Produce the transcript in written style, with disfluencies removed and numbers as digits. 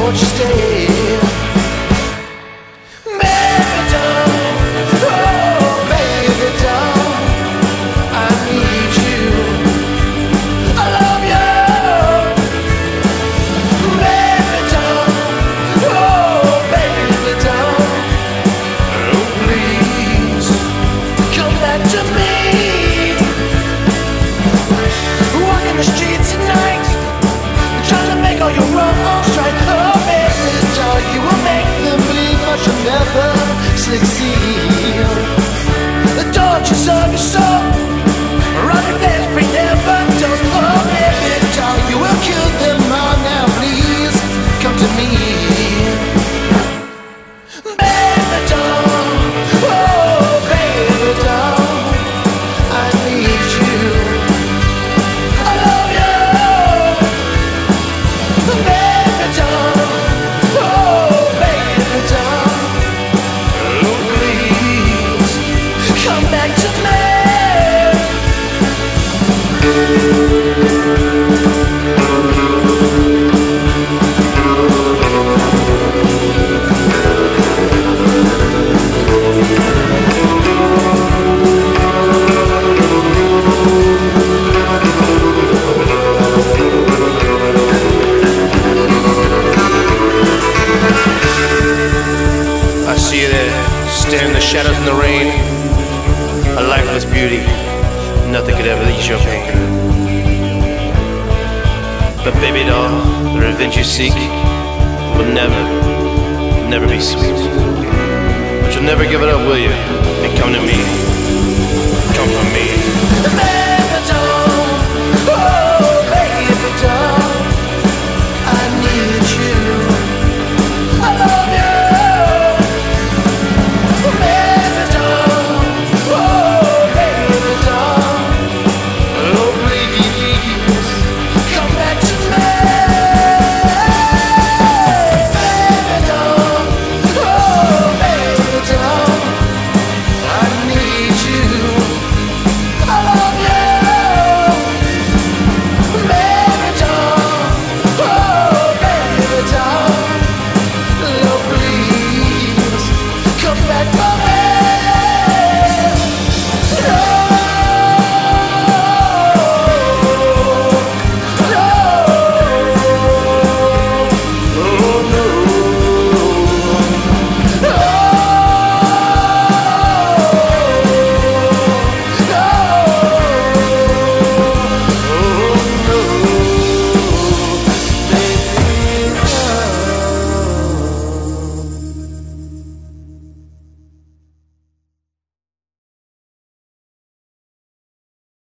won't you stay? Baby doll, oh baby doll, I need you, I love you. Baby doll, oh baby doll, oh please, come back to me. Walking the streets at night, trying to make all your wrongs right. Oh baby doll, you will make them believe I shall never succeed. The tortures of your soul, running days bring never dose. Oh baby doll, you will kill them all now. Please come to me. Baby doll, oh baby doll, I need you, I love you. Baby doll, oh baby doll, oh please, come back to me. I see you there, staring in the shadows in the rain. A lifeless beauty, nothing could ever ease your pain. But baby doll, the revenge you seek will never be sweet. But you'll never give it up, will you? And come to me, come for me.